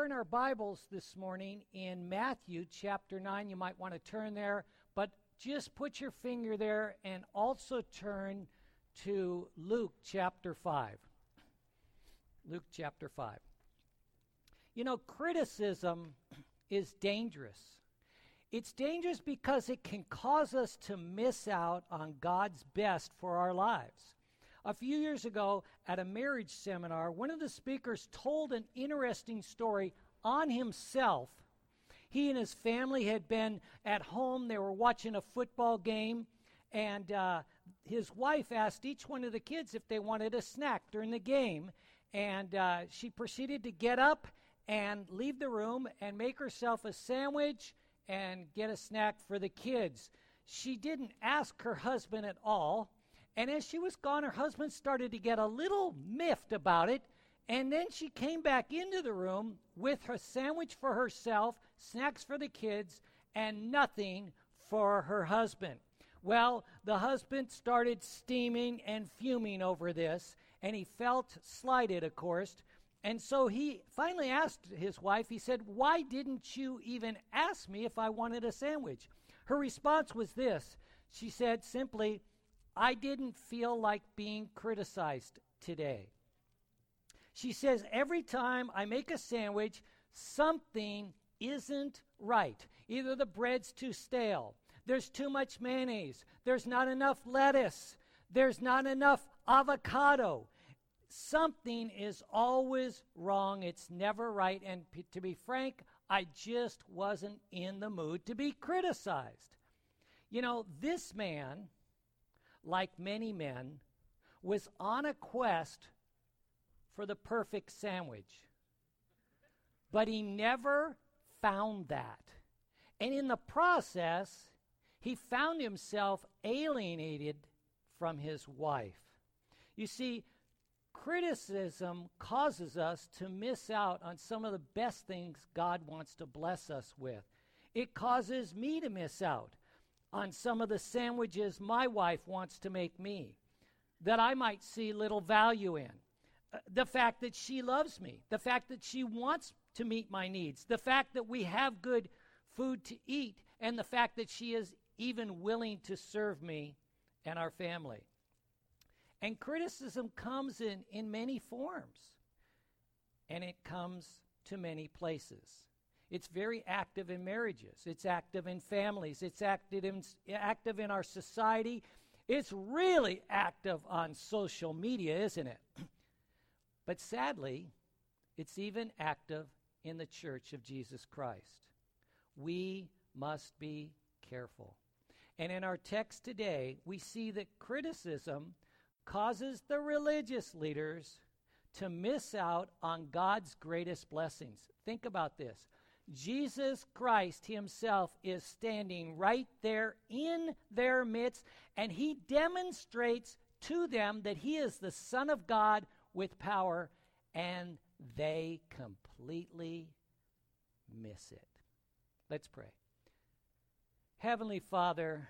We're in our Bibles this morning in Matthew chapter 9. You might want to turn there, but just put your finger there and also turn to Luke chapter 5. Luke chapter 5. You know, criticism is dangerous. It's dangerous because it can cause us to miss out on God's best for our lives. A few years ago at a marriage seminar, one of the speakers told an interesting story on himself. He and his family had been at home. They were watching a football game, and his wife asked each one of the kids if they wanted a snack during the game, and she proceeded to get up and leave the room and make herself a sandwich and get a snack for the kids. She didn't ask her husband at all. And as she was gone, her husband started to get a little miffed about it. And then she came back into the room with her sandwich for herself, snacks for the kids, and nothing for her husband. Well, the husband started steaming and fuming over this, and he felt slighted, of course. And so he finally asked his wife, he said, "Why didn't you even ask me if I wanted a sandwich?" Her response was this. She said simply, "I didn't feel like being criticized today." She says, every time I make a sandwich, something isn't right. Either the bread's too stale, there's too much mayonnaise, there's not enough lettuce, there's not enough avocado. Something is always wrong. It's never right. And to be frank, I just wasn't in the mood to be criticized. You know, this man, like many men, was on a quest for the perfect sandwich. But he never found that. And in the process, he found himself alienated from his wife. You see, criticism causes us to miss out on some of the best things God wants to bless us with. It causes me to miss out on some of the sandwiches my wife wants to make me that I might see little value in. The fact that she loves me, the fact that she wants to meet my needs, the fact that we have good food to eat, and the fact that she is even willing to serve me and our family. And criticism comes in many forms, and it comes to many places. It's very active in marriages. It's active in families. It's active in our society. It's really active on social media, isn't it? But sadly, it's even active in the Church of Jesus Christ. We must be careful. And in our text today, we see that criticism causes the religious leaders to miss out on God's greatest blessings. Think about this. Jesus Christ himself is standing right there in their midst, and he demonstrates to them that he is the Son of God with power, and they completely miss it. Let's pray. Heavenly Father,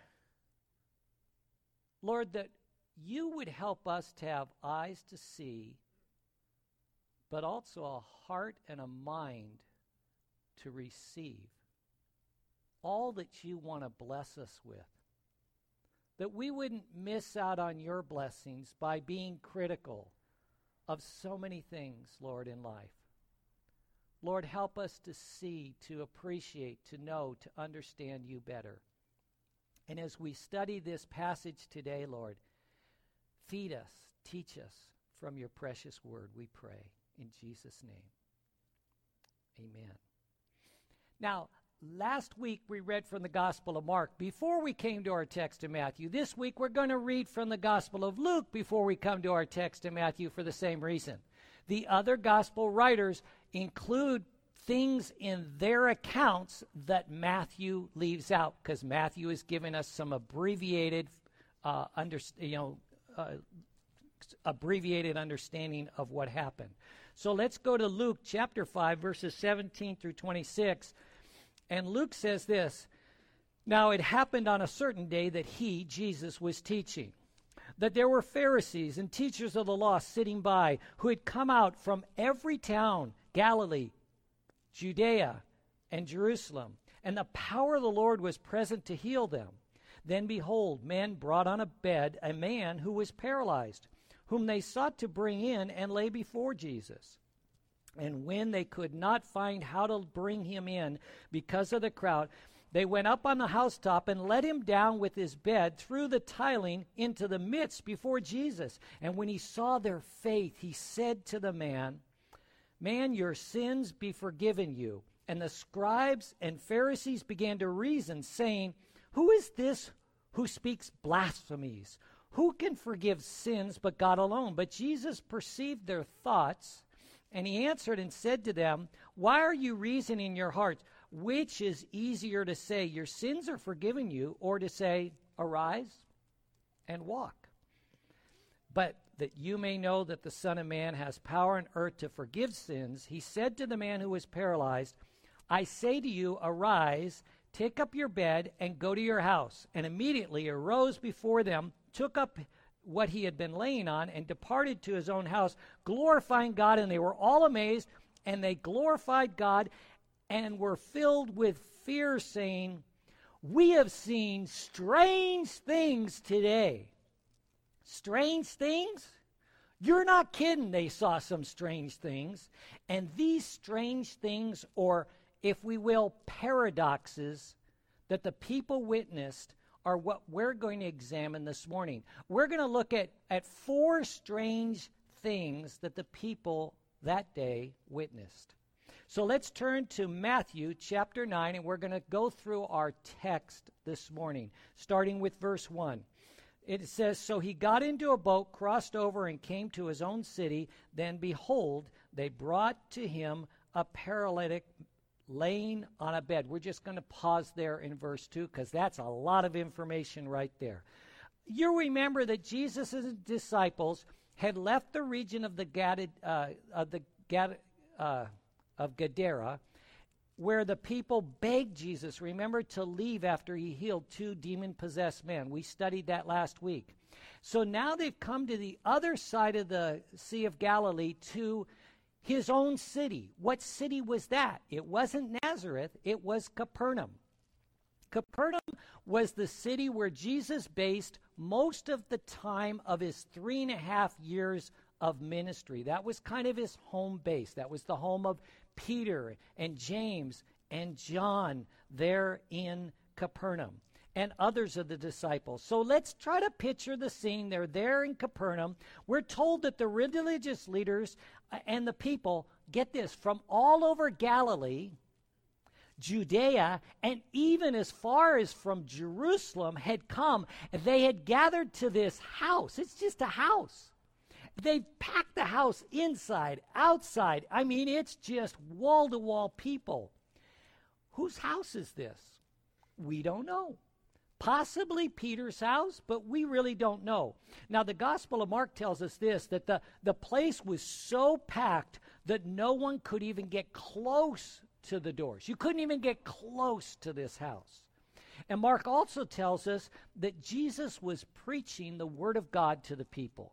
Lord, that you would help us to have eyes to see, but also a heart and a mind to receive all that you want to bless us with. That we wouldn't miss out on your blessings by being critical of so many things, Lord, in life. Lord, help us to see, to appreciate, to know, to understand you better. And as we study this passage today, Lord, feed us, teach us from your precious word, we pray. In Jesus' name, amen. Now, last week we read from the Gospel of Mark before we came to our text in Matthew. This week we're going to read from the Gospel of Luke before we come to our text in Matthew for the same reason. The other Gospel writers include things in their accounts that Matthew leaves out, because Matthew has given us some abbreviated understanding of what happened. So let's go to Luke chapter 5, verses 17 through 26. And Luke says this, "Now it happened on a certain day that he, Jesus, was teaching, that there were Pharisees and teachers of the law sitting by, who had come out from every town, Galilee, Judea, and Jerusalem. And the power of the Lord was present to heal them. Then behold, men brought on a bed a man who was paralyzed, whom they sought to bring in and lay before Jesus. And when they could not find how to bring him in because of the crowd, they went up on the housetop and let him down with his bed through the tiling into the midst before Jesus. And when he saw their faith, he said to the man, "Man, your sins be forgiven you." And the scribes and Pharisees began to reason, saying, "Who is this who speaks blasphemies? Who can forgive sins but God alone?" But Jesus perceived their thoughts, and he answered and said to them, "Why are you reasoning in your hearts? Which is easier to say, 'Your sins are forgiven you,' or to say, 'Arise and walk'? But that you may know that the Son of Man has power on earth to forgive sins," he said to the man who was paralyzed, "I say to you, arise, take up your bed, and go to your house." And immediately arose before them, took up what he had been laying on, and departed to his own house, glorifying God. And they were all amazed, and they glorified God, and were filled with fear, saying, "We have seen strange things today." Strange things? You're not kidding. They saw some strange things. And these strange things, or if we will, paradoxes that the people witnessed, are what we're going to examine this morning. We're going to look at 4 strange things that the people that day witnessed. So let's turn to Matthew chapter 9, and we're going to go through our text this morning, starting with verse 1. It says, "So he got into a boat, crossed over, and came to his own city. Then behold, they brought to him a paralytic laying on a bed." We're just going to pause there in verse 2 because that's a lot of information right there. You remember that Jesus' disciples had left the region of of Gadara, where the people begged Jesus, remember, to leave after he healed 2 demon-possessed men. We studied that last week. So now they've come to the other side of the Sea of Galilee, to his own city. What city was that? It wasn't Nazareth, it was Capernaum. Capernaum was the city where Jesus based most of the time of his 3.5 years of ministry. That was kind of his home base. That was the home of Peter and James and John there in Capernaum, and others of the disciples. So let's try to picture the scene. They're there in Capernaum. We're told that the religious leaders and the people, get this, from all over Galilee, Judea, and even as far as from Jerusalem had come. They had gathered to this house. It's just a house. They packed the house inside, outside. I mean, it's just wall-to-wall people. Whose house is this? We don't know. Possibly Peter's house, but we really don't know. Now, the Gospel of Mark tells us this, that the place was so packed that no one could even get close to the doors. You couldn't even get close to this house. And Mark also tells us that Jesus was preaching the Word of God to the people.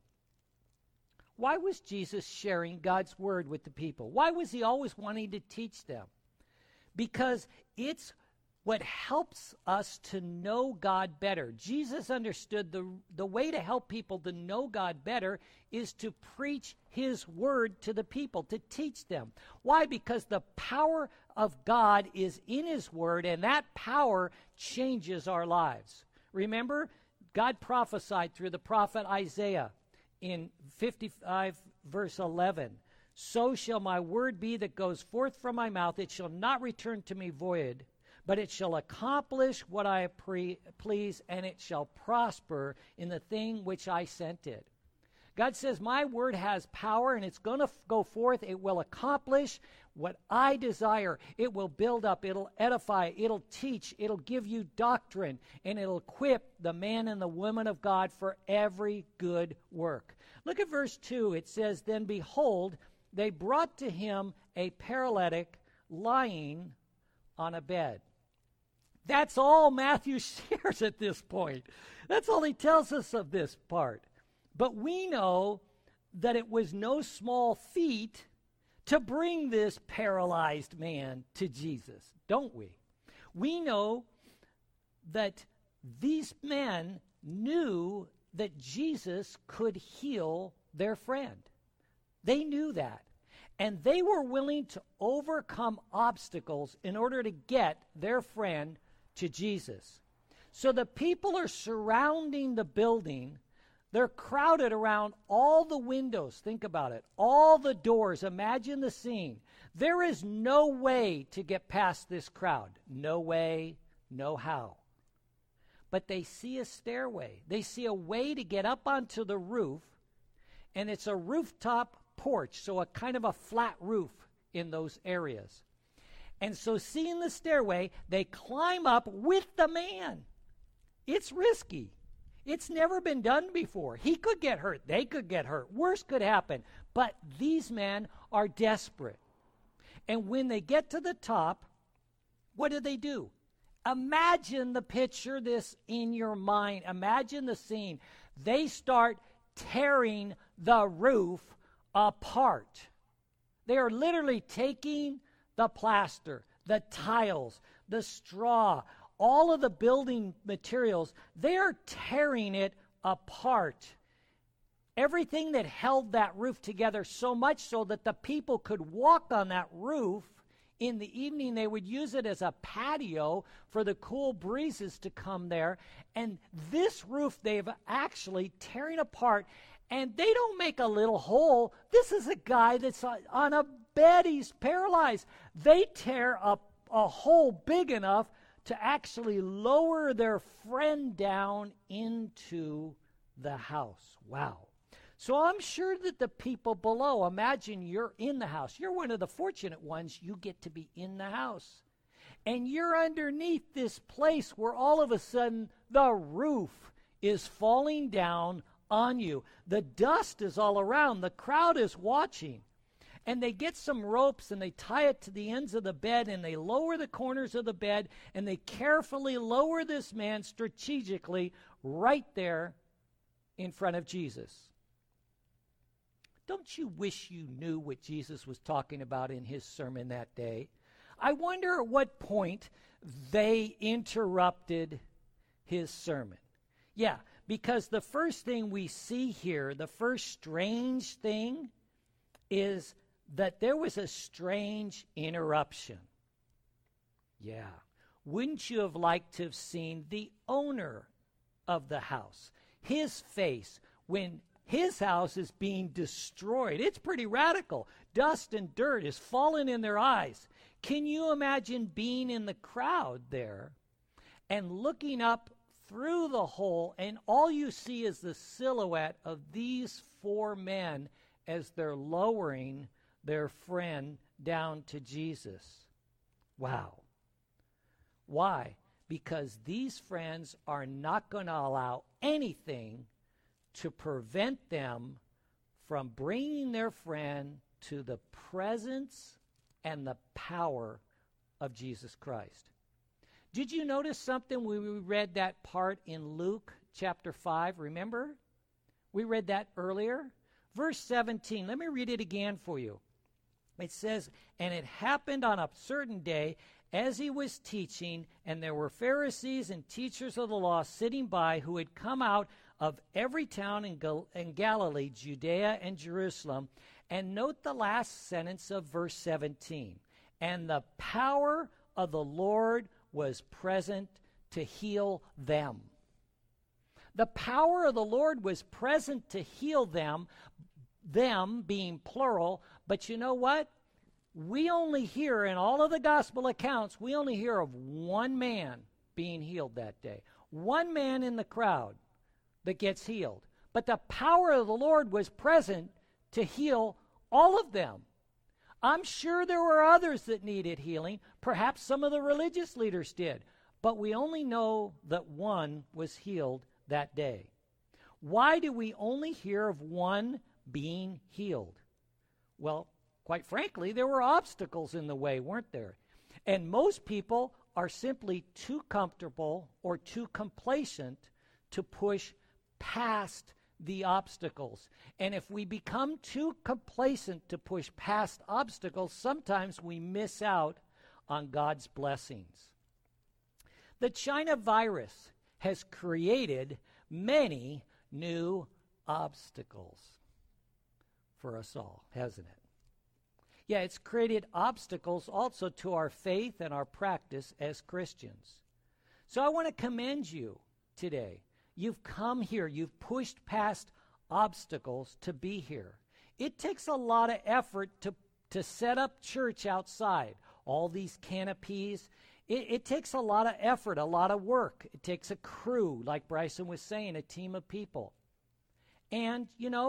Why was Jesus sharing God's Word with the people? Why was he always wanting to teach them? Because it's what helps us to know God better. Jesus understood the way to help people to know God better is to preach his word to the people, to teach them. Why? Because the power of God is in his word, and that power changes our lives. Remember, God prophesied through the prophet Isaiah in 55 verse 11. "So shall my word be that goes forth from my mouth. It shall not return to me void, but it shall accomplish what I please, and it shall prosper in the thing which I sent it." God says, my word has power, and it's going to go forth. It will accomplish what I desire. It will build up. It'll edify. It'll teach. It'll give you doctrine, and it'll equip the man and the woman of God for every good work. Look at verse 2. It says, "Then behold, they brought to him a paralytic lying on a bed." That's all Matthew shares at this point. That's all he tells us of this part. But we know that it was no small feat to bring this paralyzed man to Jesus, don't we? We know that these men knew that Jesus could heal their friend. They knew that. And they were willing to overcome obstacles in order to get their friend to Jesus. So the people are surrounding the building. They're crowded around all the windows. Think about it. All the doors. Imagine the scene. There is no way to get past this crowd. No way, no how. But they see a stairway. They see a way to get up onto the roof, and it's a rooftop porch, so a kind of a flat roof in those areas. And so seeing the stairway, they climb up with the man. It's risky. It's never been done before. He could get hurt. They could get hurt. Worse could happen. But these men are desperate. And when they get to the top, what do? Imagine the picture this in your mind. Imagine the scene. They start tearing the roof apart. They are literally taking the plaster, the tiles, the straw, all of the building materials. They are tearing it apart. Everything that held that roof together, so much so that the people could walk on that roof. In the evening, they would use it as a patio for the cool breezes to come there. And this roof they've actually tearing apart. And they don't make a little hole. This is a guy that's on a bed. He's paralyzed. They tear up a hole big enough to actually lower their friend down into the house. Wow. So I'm sure that the people below, imagine you're in the house. You're one of the fortunate ones. You get to be in the house. And you're underneath this place where all of a sudden the roof is falling down on you. The dust is all around. The crowd is watching. And they get some ropes and they tie it to the ends of the bed and they lower the corners of the bed and they carefully lower this man strategically right there in front of Jesus. Don't you wish you knew what Jesus was talking about in his sermon that day? I wonder at what point they interrupted his sermon. Yeah, because the first thing we see here, the first strange thing, is that there was a strange interruption. Yeah. Wouldn't you have liked to have seen the owner of the house? His face when his house is being destroyed. It's pretty radical. Dust and dirt is falling in their eyes. Can you imagine being in the crowd there and looking up through the hole, and all you see is the silhouette of these four men as they're lowering their friend down to Jesus? Wow. Why? Because these friends are not going to allow anything to prevent them from bringing their friend to the presence and the power of Jesus Christ. Did you notice something when we read that part in Luke chapter 5? Remember? We read that earlier. Verse 17, let me read it again for you. It says, "And it happened on a certain day as he was teaching, and there were Pharisees and teachers of the law sitting by who had come out of every town in Galilee, Judea, and Jerusalem." And note the last sentence of verse 17. "And the power of the Lord was present to heal them." The power of the Lord was present to heal them being plural. But you know what? We only hear in all of the gospel accounts, we only hear of one man being healed that day. One man in the crowd that gets healed. But the power of the Lord was present to heal all of them. I'm sure there were others that needed healing. Perhaps some of the religious leaders did. But we only know that one was healed that day. Why do we only hear of one being healed? Well, quite frankly, there were obstacles in the way, weren't there? And most people are simply too comfortable or too complacent to push past the obstacles. And if we become too complacent to push past obstacles, sometimes we miss out on God's blessings. The China virus has created many new obstacles for us all, hasn't it? Yeah, it's created obstacles also to our faith and our practice as Christians. So I want to commend you today. You've come here. You've pushed past obstacles to be here. It takes a lot of effort to set up church outside. All these canopies. It takes a lot of effort, a lot of work. It takes a crew, like Bryson was saying, a team of people. And,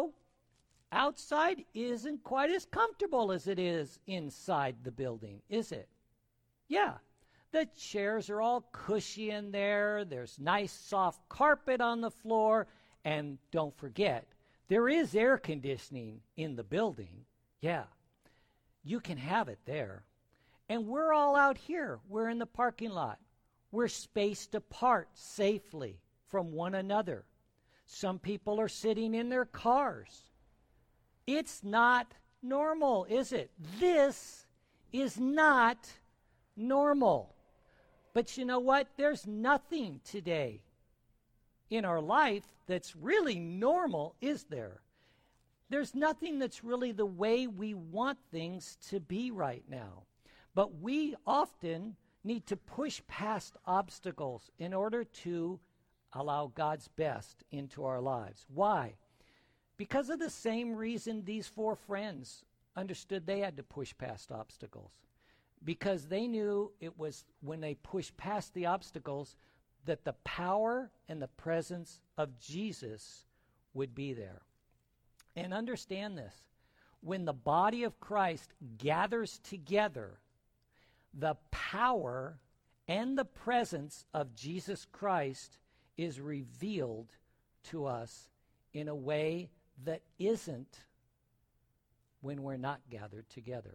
outside isn't quite as comfortable as it is inside the building, is it? Yeah. The chairs are all cushy in there. There's nice soft carpet on the floor. And don't forget, there is air conditioning in the building. Yeah. You can have it there. And we're all out here. We're in the parking lot. We're spaced apart safely from one another. Some people are sitting in their cars. It's not normal, is it? This is not normal. But you know what? There's nothing today in our life that's really normal, is there? There's nothing that's really the way we want things to be right now. But we often need to push past obstacles in order to allow God's best into our lives. Why? Because of the same reason these four friends understood they had to push past obstacles. Because they knew it was when they pushed past the obstacles that the power and the presence of Jesus would be there. And understand this. When the body of Christ gathers together, the power and the presence of Jesus Christ is revealed to us in a way that isn't when we're not gathered together.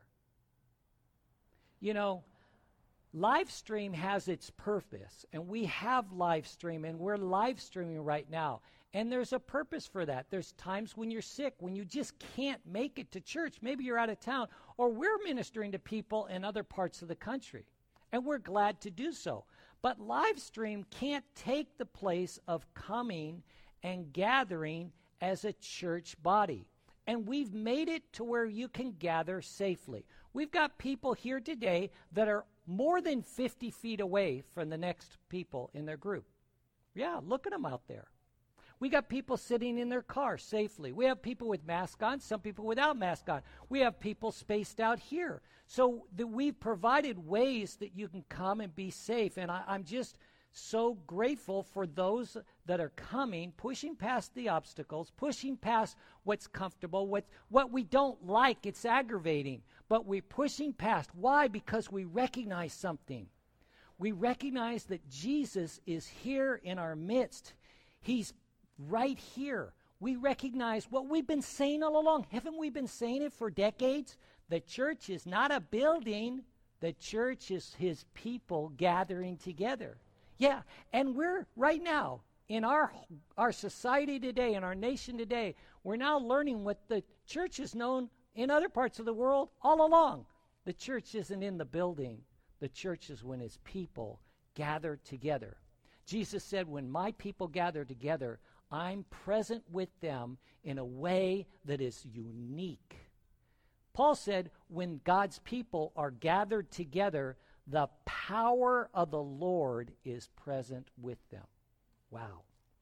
Live stream has its purpose, and we have live stream, and we're live streaming right now. And there's a purpose for that. There's times when you're sick, when you just can't make it to church. Maybe you're out of town, or we're ministering to people in other parts of the country, and we're glad to do so. But live stream can't take the place of coming and gathering as a church body. And we've made it to where you can gather safely. We've got people here today that are more than 50 feet away from the next people in their group. Yeah, look at them out there. We got people sitting in their car safely. We have people with masks on, some people without masks on. We have people spaced out here. So we've provided ways that you can come and be safe. And I'm just so grateful for those that are coming, pushing past the obstacles, pushing past what's comfortable, what we don't like, it's aggravating. But we're pushing past. Why? Because we recognize something. We recognize that Jesus is here in our midst. He's right here. We recognize what we've been saying all along. Haven't we been saying it for decades? The church is not a building. The church is his people gathering together. Yeah, and we're right now, in our society today, in our nation today, we're now learning what the church is known in other parts of the world all along. The church isn't in the building. The church is when his people gather together. Jesus said, when my people gather together, I'm present with them in a way that is unique. Paul said, when God's people are gathered together, the power of the Lord is present with them. Wow.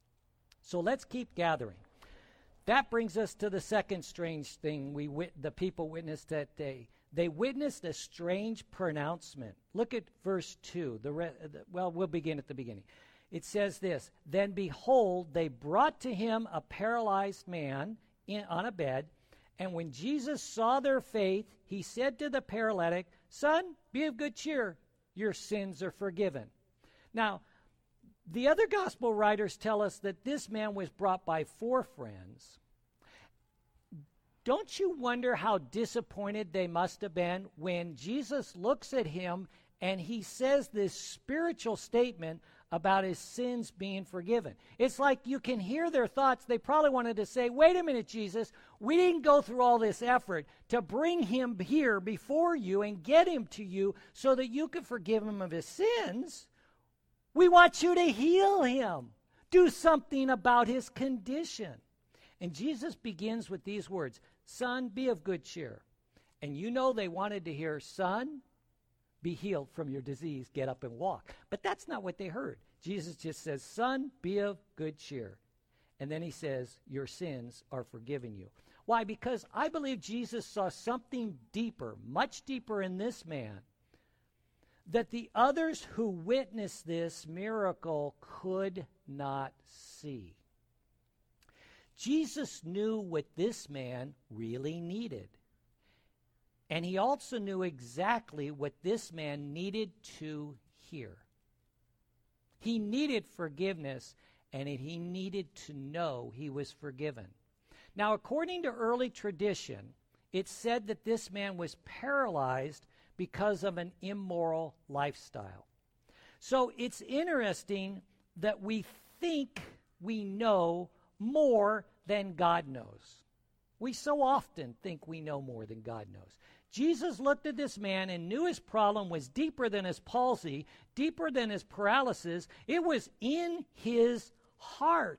So let's keep gathering. That brings us to the second strange thing the people witnessed that day. They witnessed a strange pronouncement. Look at verse 2. We'll begin at the beginning. It says this, then behold, they brought to him a paralyzed man on a bed, and when Jesus saw their faith, he said to the paralytic, son, be of good cheer, your sins are forgiven. Now, the other gospel writers tell us that this man was brought by four friends. Don't you wonder how disappointed they must have been when Jesus looks at him and he says this spiritual statement about his sins being forgiven. It's like you can hear their thoughts. They probably wanted to say, wait a minute, Jesus, we didn't go through all this effort to bring him here before you and get him to you so that you could forgive him of his sins. We want you to heal him. Do something about his condition. And Jesus begins with these words, son, be of good cheer. And you know they wanted to hear, son, be healed from your disease, get up and walk. But that's not what they heard. Jesus just says, son, be of good cheer. And then he says, your sins are forgiven you. Why? Because I believe Jesus saw something deeper, much deeper in this man, that the others who witnessed this miracle could not see. Jesus knew what this man really needed. And he also knew exactly what this man needed to hear. He needed forgiveness, and he needed to know he was forgiven. Now, according to early tradition, it's said that this man was paralyzed because of an immoral lifestyle. So it's interesting that we think we know more than God knows. We so often think we know more than God knows. Jesus looked at this man and knew his problem was deeper than his palsy, deeper than his paralysis. It was in his heart.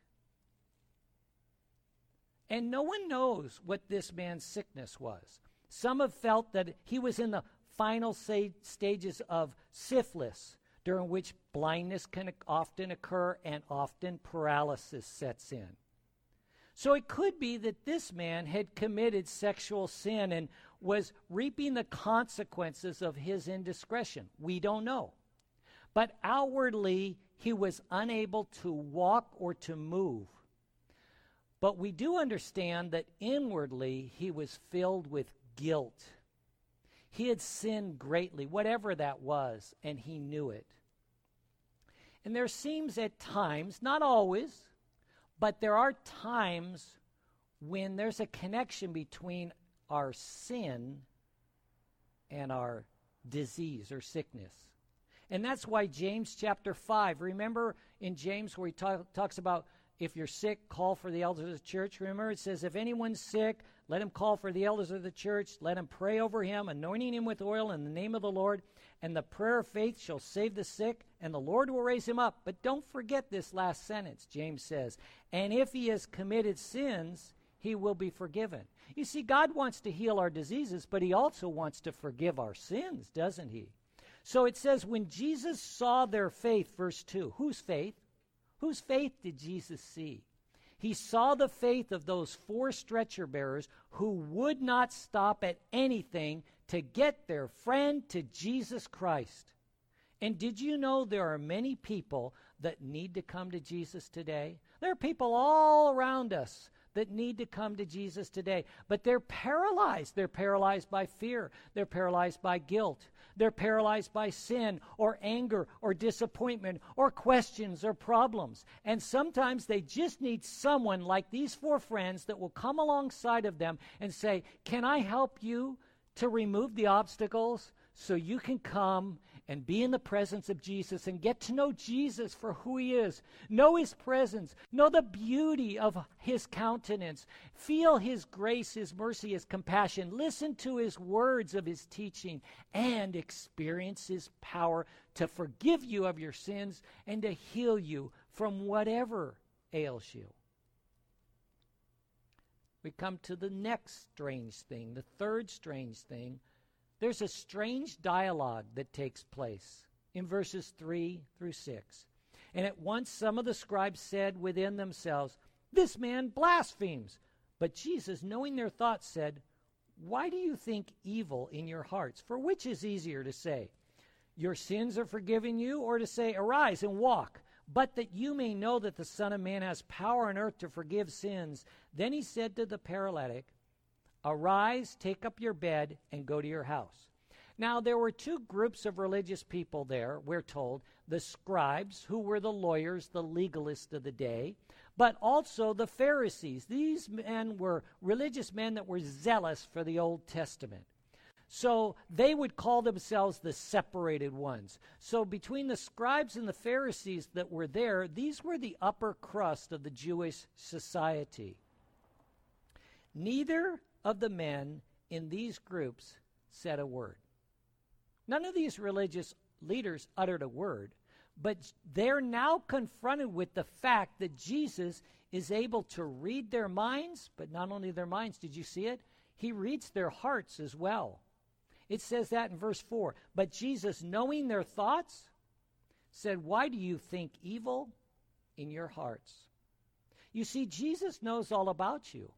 And no one knows what this man's sickness was. Some have felt that he was in the final stages of syphilis, during which blindness can often occur and often paralysis sets in. So it could be that this man had committed sexual sin and was reaping the consequences of his indiscretion. We don't know. But outwardly, he was unable to walk or to move. But we do understand that inwardly, he was filled with guilt. He had sinned greatly, whatever that was, and he knew it. And there seems at times, not always, but there are times when there's a connection between our sin and our disease or sickness. And that's why James chapter 5, remember in James where he talks about if you're sick, call for the elders of the church. Remember it says if anyone's sick, let him call for the elders of the church. Let him pray over him, anointing him with oil in the name of the Lord. And the prayer of faith shall save the sick, and the Lord will raise him up. But don't forget this last sentence, James says. And if he has committed sins, he will be forgiven. You see, God wants to heal our diseases, but he also wants to forgive our sins, doesn't he? So it says, when Jesus saw their faith, verse 2, whose faith? Whose faith did Jesus see? He saw the faith of those 4 stretcher bearers who would not stop at anything to get their friend to Jesus Christ. And did you know there are many people that need to come to Jesus today? There are people all around us that need to come to Jesus today, but they're paralyzed. They're paralyzed by fear. They're paralyzed by guilt. They're paralyzed by sin or anger or disappointment or questions or problems. And sometimes they just need someone like these 4 friends that will come alongside of them and say, can I help you to remove the obstacles so you can come and be in the presence of Jesus and get to know Jesus for who he is. Know his presence. Know the beauty of his countenance. Feel his grace, his mercy, his compassion. Listen to his words of his teaching and experience his power to forgive you of your sins and to heal you from whatever ails you. We come to the next strange thing, the third strange thing. There's a strange dialogue that takes place in verses 3 through 6. And at once some of the scribes said within themselves, this man blasphemes. But Jesus, knowing their thoughts, said, why do you think evil in your hearts? For which is easier to say, your sins are forgiven you, or to say, arise and walk? But that you may know that the Son of Man has power on earth to forgive sins. Then he said to the paralytic, arise, take up your bed, and go to your house. Now, there were 2 groups of religious people there, we're told. The scribes, who were the lawyers, the legalists of the day, but also the Pharisees. These men were religious men that were zealous for the Old Testament. So they would call themselves the separated ones. So between the scribes and the Pharisees that were there, these were the upper crust of the Jewish society. Neither of the men in these groups said a word. None of these religious leaders uttered a word, but they're now confronted with the fact that Jesus is able to read their minds, but not only their minds, did you see it? He reads their hearts as well. It says that in verse 4. But Jesus, knowing their thoughts, said, why do you think evil in your hearts? You see, Jesus knows all about you.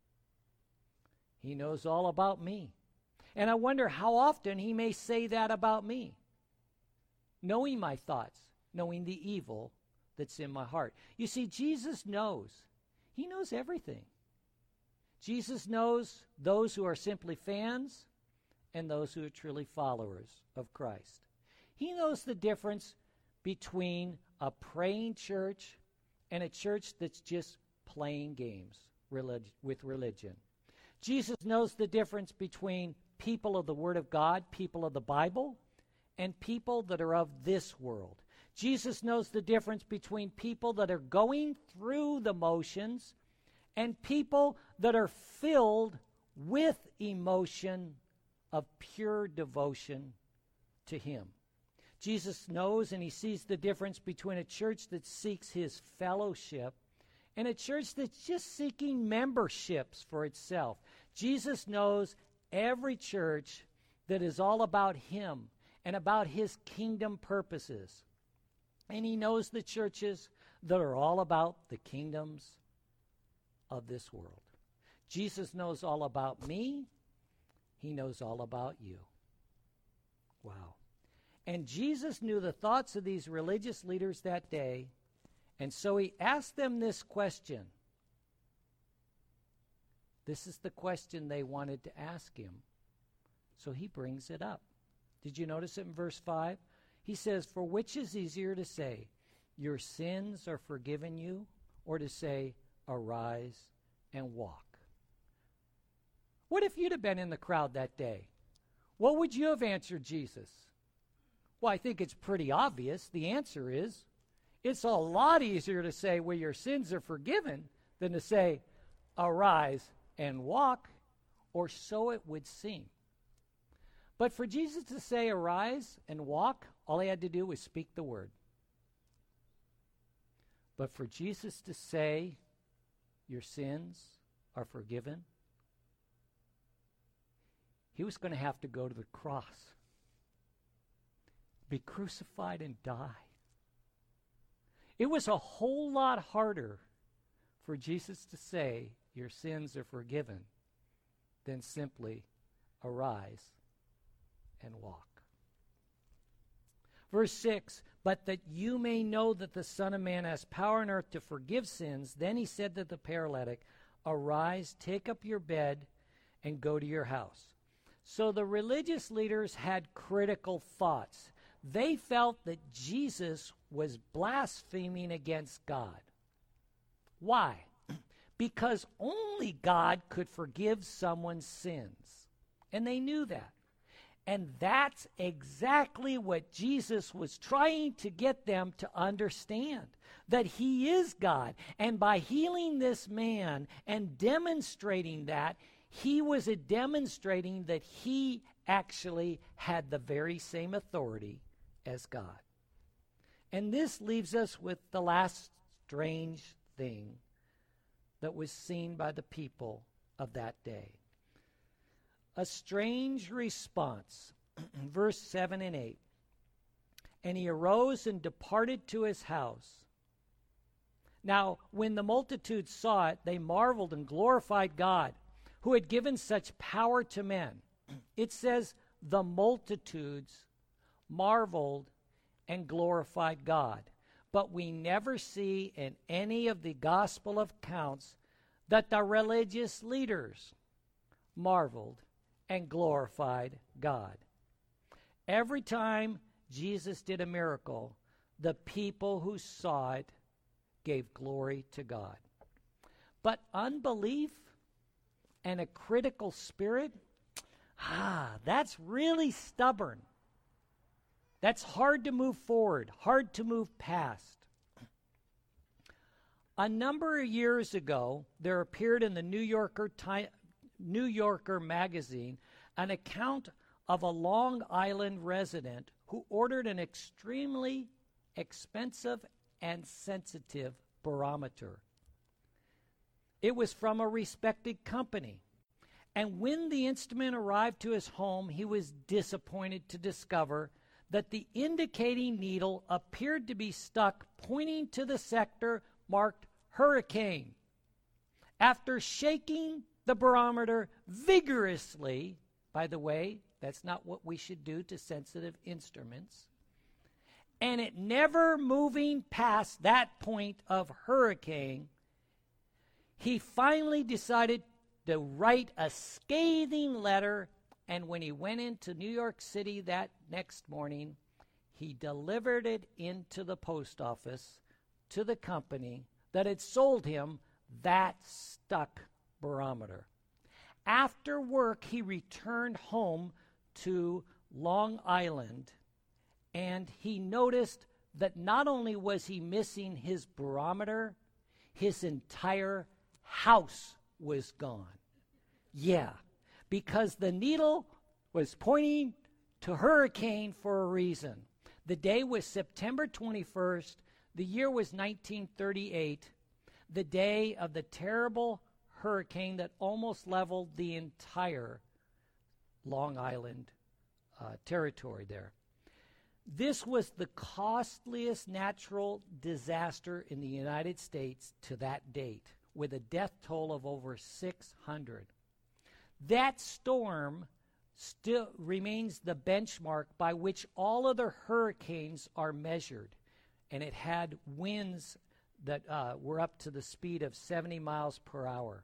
He knows all about me. And I wonder how often he may say that about me. Knowing my thoughts, knowing the evil that's in my heart. You see, Jesus knows. He knows everything. Jesus knows those who are simply fans and those who are truly followers of Christ. He knows the difference between a praying church and a church that's just playing games with religion. Jesus knows the difference between people of the Word of God, people of the Bible, and people that are of this world. Jesus knows the difference between people that are going through the motions and people that are filled with emotion of pure devotion to him. Jesus knows and he sees the difference between a church that seeks his fellowship and a church that's just seeking memberships for itself. Jesus knows every church that is all about him and about his kingdom purposes. And he knows the churches that are all about the kingdoms of this world. Jesus knows all about me. He knows all about you. Wow. And Jesus knew the thoughts of these religious leaders that day, and so he asked them this question. This is the question they wanted to ask him. So he brings it up. Did you notice it in verse 5? He says, for which is easier to say, your sins are forgiven you, or to say, arise and walk? What if you'd have been in the crowd that day? What would you have answered Jesus? Well, I think it's pretty obvious. The answer is, it's a lot easier to say, well, your sins are forgiven, than to say, arise and walk, or so it would seem. But for Jesus to say, arise and walk, all he had to do was speak the word. But for Jesus to say, your sins are forgiven, he was going to have to go to the cross, be crucified and die. It was a whole lot harder for Jesus to say, your sins are forgiven, than simply arise and walk. Verse 6, but that you may know that the Son of Man has power on earth to forgive sins, then he said to the paralytic, arise, take up your bed, and go to your house. So the religious leaders had critical thoughts. They felt that Jesus was blaspheming against God. Why? Because only God could forgive someone's sins. And they knew that. And that's exactly what Jesus was trying to get them to understand, that he is God. And by healing this man and demonstrating that, he was demonstrating that he actually had the very same authority as God. And this leaves us with the last strange thing that was seen by the people of that day. A strange response. Verse 7 and 8. And he arose and departed to his house. Now, when the multitude saw it, they marveled and glorified God, who had given such power to men. It says the multitudes marveled and glorified God. But we never see in any of the gospel accounts that the religious leaders marveled and glorified God. Every time Jesus did a miracle, the people who saw it gave glory to God. But unbelief and a critical spirit, That's really stubborn. That's hard to move forward, hard to move past. A number of years ago, there appeared in the New Yorker magazine an account of a Long Island resident who ordered an extremely expensive and sensitive barometer. It was from a respected company. And when the instrument arrived to his home, he was disappointed to discover that the indicating needle appeared to be stuck pointing to the sector marked hurricane. After shaking the barometer vigorously, by the way, that's not what we should do to sensitive instruments, and it never moving past that point of hurricane, he finally decided to write a scathing letter, and when he went into New York City that next morning, he delivered it into the post office to the company that had sold him that stuck barometer. After work, he returned home to Long Island, and he noticed that not only was he missing his barometer, his entire house was gone. Yeah, because the needle was pointing to hurricane for a reason. The day was September 21st. The year was 1938, the day of the terrible hurricane that almost leveled the entire Long Island territory there. This was the costliest natural disaster in the United States to that date, with a death toll of over 600. That storm still remains the benchmark by which all other hurricanes are measured, and it had winds that were up to the speed of 70 miles per hour.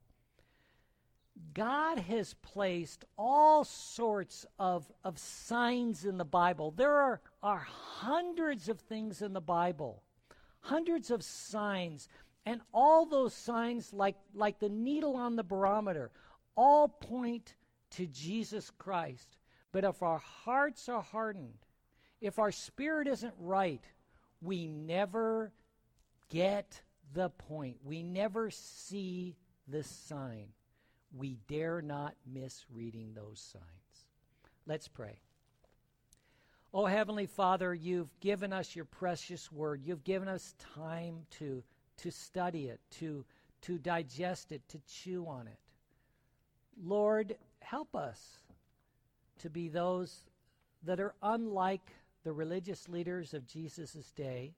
God has placed all sorts of signs in the Bible. There are hundreds of things in the Bible, hundreds of signs, and all those signs, like the needle on the barometer, all point to Jesus Christ. But if our hearts are hardened, if our spirit isn't right, we never get the point. We never see the sign. We dare not miss reading those signs. Let's pray. Oh, Heavenly Father, you've given us your precious word. You've given us time to study it, to digest it, to chew on it. Lord, help us to be those that are unlike the religious leaders of Jesus' day,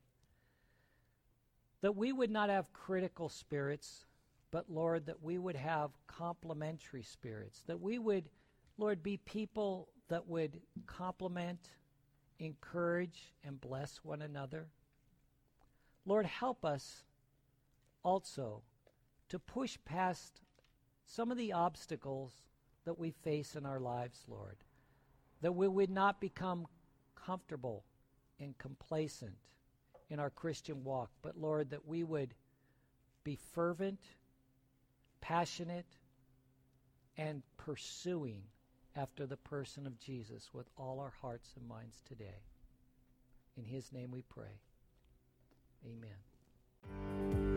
that we would not have critical spirits, but, Lord, that we would have complementary spirits, that we would, Lord, be people that would compliment, encourage, and bless one another. Lord, help us also to push past some of the obstacles that we face in our lives, Lord, that we would not become comfortable and complacent in our Christian walk, but, Lord, that we would be fervent, passionate, and pursuing after the person of Jesus with all our hearts and minds today. In his name we pray. Amen.